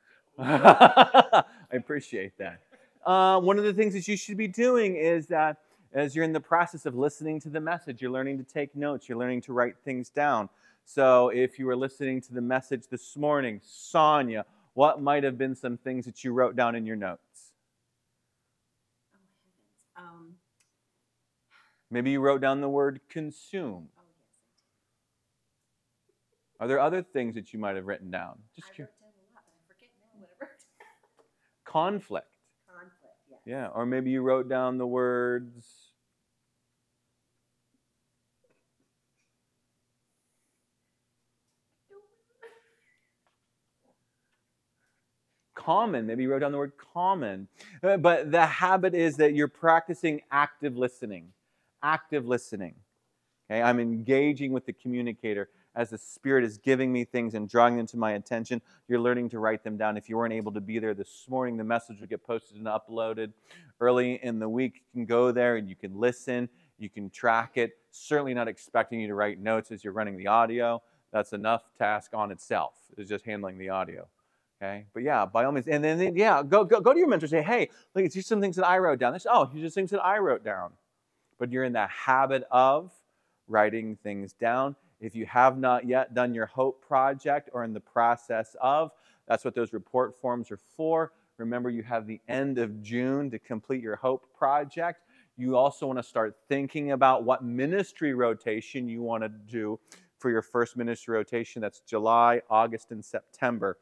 I appreciate that. One of the things that you should be doing is that as you're in the process of listening to the message, you're learning to take notes, you're learning to write things down. So if you were listening to the message this morning, Sonia, what might have been some things that you wrote down in your notes? Oh, heavens. Maybe you wrote down the word consume. Oh, yes, Are there other things that you might have written down? I did. I wrote down a lot, but I forget now what I wrote down. Conflict. Conflict, yes. Yeah, or maybe you wrote down the words common. Maybe you wrote down the word common. But the habit is that you're practicing active listening. Active listening. Okay, I'm engaging with the communicator as the Spirit is giving me things and drawing them to my attention. You're learning to write them down. If you weren't able to be there this morning, the message will get posted and uploaded early in the week. You can go there and you can listen. You can track it. Certainly not expecting you to write notes as you're running the audio. That's enough task on itself. It's just handling the audio. Okay, but yeah, by all means, and then go to your mentor and say, hey, look, here's some things that I wrote down. They say, oh, here's things that I wrote down. But you're in the habit of writing things down. If you have not yet done your HOPE project or in the process of, that's what those report forms are for. Remember, you have the end of June to complete your HOPE project. You also want to start thinking about what ministry rotation you want to do for your first ministry rotation. That's July, August, and September.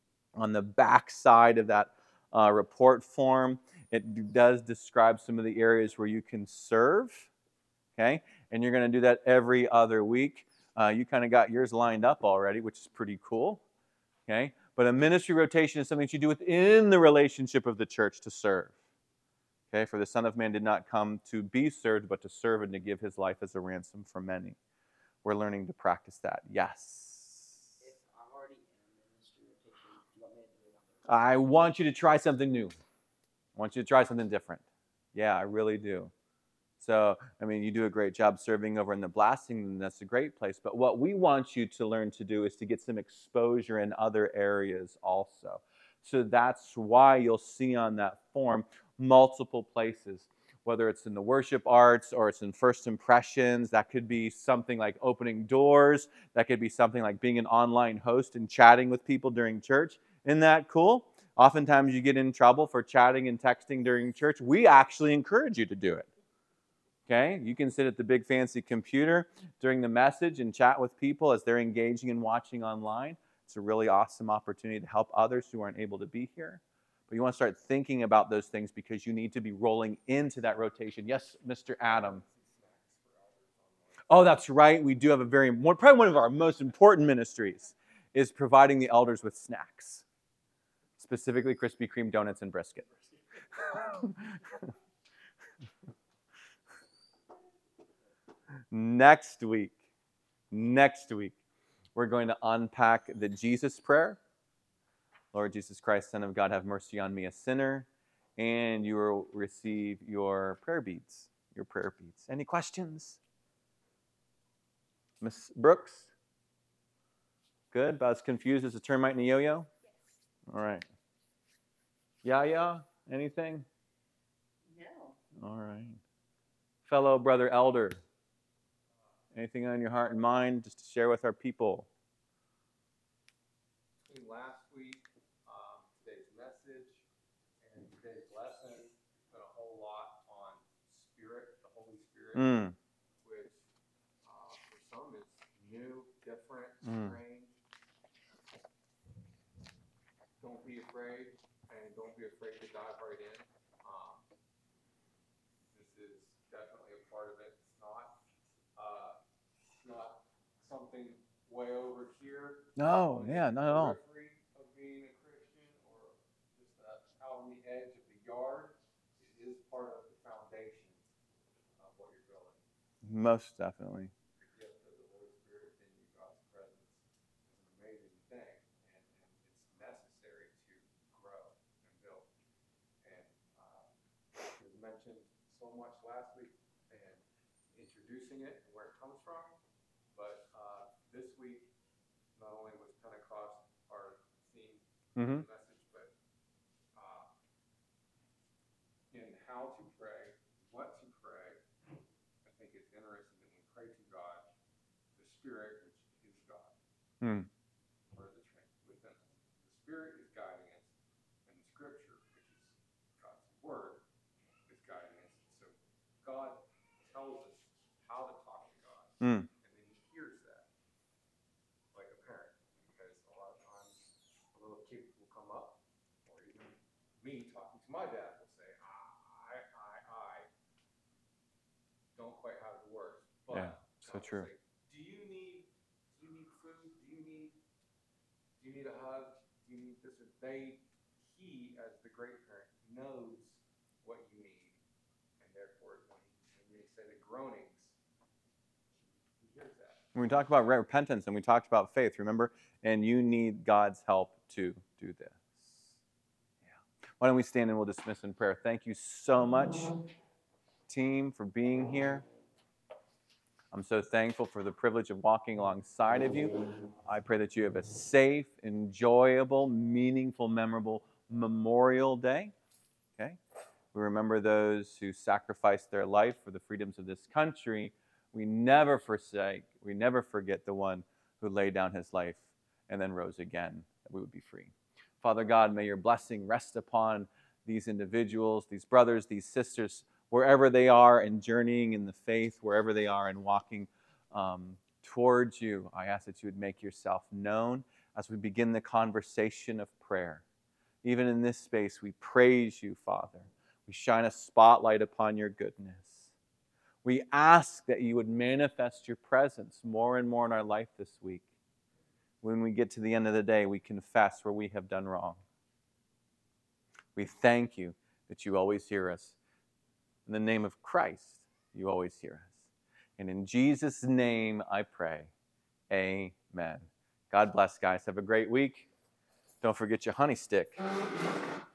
On the back side of that report form, it does describe some of the areas where you can serve, okay? And you're going to do that every other week. You kind of got yours lined up already, which is pretty cool, okay? But a ministry rotation is something that you do within the relationship of the church to serve, okay? For the Son of Man did not come to be served, but to serve and to give his life as a ransom for many. We're learning to practice that. Yes? If I'm already in a ministry rotation, do you want me to do it on the I want you to try something new. I want you to try something different. Yeah, I really do. So, I mean, you do a great job serving over in the blasting, and that's a great place. But what we want you to learn to do is to get some exposure in other areas also. So that's why you'll see on that form multiple places, whether it's in the worship arts or it's in first impressions. That could be something like opening doors. That could be something like being an online host and chatting with people during church. Isn't that cool? Oftentimes you get in trouble for chatting and texting during church. We actually encourage you to do it. Okay? You can sit at the big fancy computer during the message and chat with people as they're engaging and watching online. It's a really awesome opportunity to help others who aren't able to be here. But you want to start thinking about those things because you need to be rolling into that rotation. Yes, Mr. Adam. Oh, that's right. We do have probably one of our most important ministries is providing the elders with snacks, specifically Krispy Kreme donuts and brisket. Next week, we're going to unpack the Jesus prayer. Lord Jesus Christ, Son of God, have mercy on me, a sinner. And you will receive your prayer beads. Any questions? Miss Brooks? Good? About as confused as a termite in a yo-yo? Yes. All right. Yaya, anything? No. All right. Fellow brother elder, anything on your heart and mind just to share with our people? Between last week, today's message, and today's lesson, spent a whole lot on Spirit, the Holy Spirit, which for some is new, different, strange. Don't be afraid, and don't be afraid to dive right in. This is definitely a part of it. It's not something way over here. No, yeah, not at all. Of being a Christian or just out on the edge of the yard. It is part of the foundation Most definitely. The gift of the Holy Spirit in you, God's presence, is an amazing thing, and it's necessary to grow and build. And it was mentioned so much last week and introducing it and where it comes from, but this week not only was Pentecost our theme Mm-hmm. message, but in how to pray, what to pray. I think it's interesting that we pray to God, the Spirit, which is God, Mm. or the Trinity within us. The Spirit is guiding us, and the Scripture, which is God's Word, is guiding us. So God tells us how to talk to God, Mm. and then He hears that, like a parent, because a lot of times a little kid will come up, or even me talking to my dad will say, I don't quite have the words, but Yeah, so God will true. say, do you need food? Do you need a hug? Do you need this? Or he, as the great parent, knows what you need, and therefore, when we say the groanings, he hears that. When we talked about repentance and we talked about faith, remember? And you need God's help to do this. Yeah. Why don't we stand and we'll dismiss in prayer. Thank you so much, team, for being here. I'm so thankful for the privilege of walking alongside of you. I pray that you have a safe, enjoyable, meaningful, memorable Memorial Day. Okay? We remember those who sacrificed their life for the freedoms of this country. We never forget the one who laid down his life and then rose again, that we would be free. Father God, may your blessing rest upon these individuals, these brothers, these sisters, wherever they are and journeying in the faith, wherever they are and walking towards you. I ask that you would make yourself known as we begin the conversation of prayer. Even in this space, we praise you, Father. We shine a spotlight upon your goodness. We ask that you would manifest your presence more and more in our life this week. When we get to the end of the day, we confess where we have done wrong. We thank you that you always hear us. In the name of Christ, you always hear us. And in Jesus' name I pray. Amen. God bless, guys. Have a great week. Don't forget your honey stick.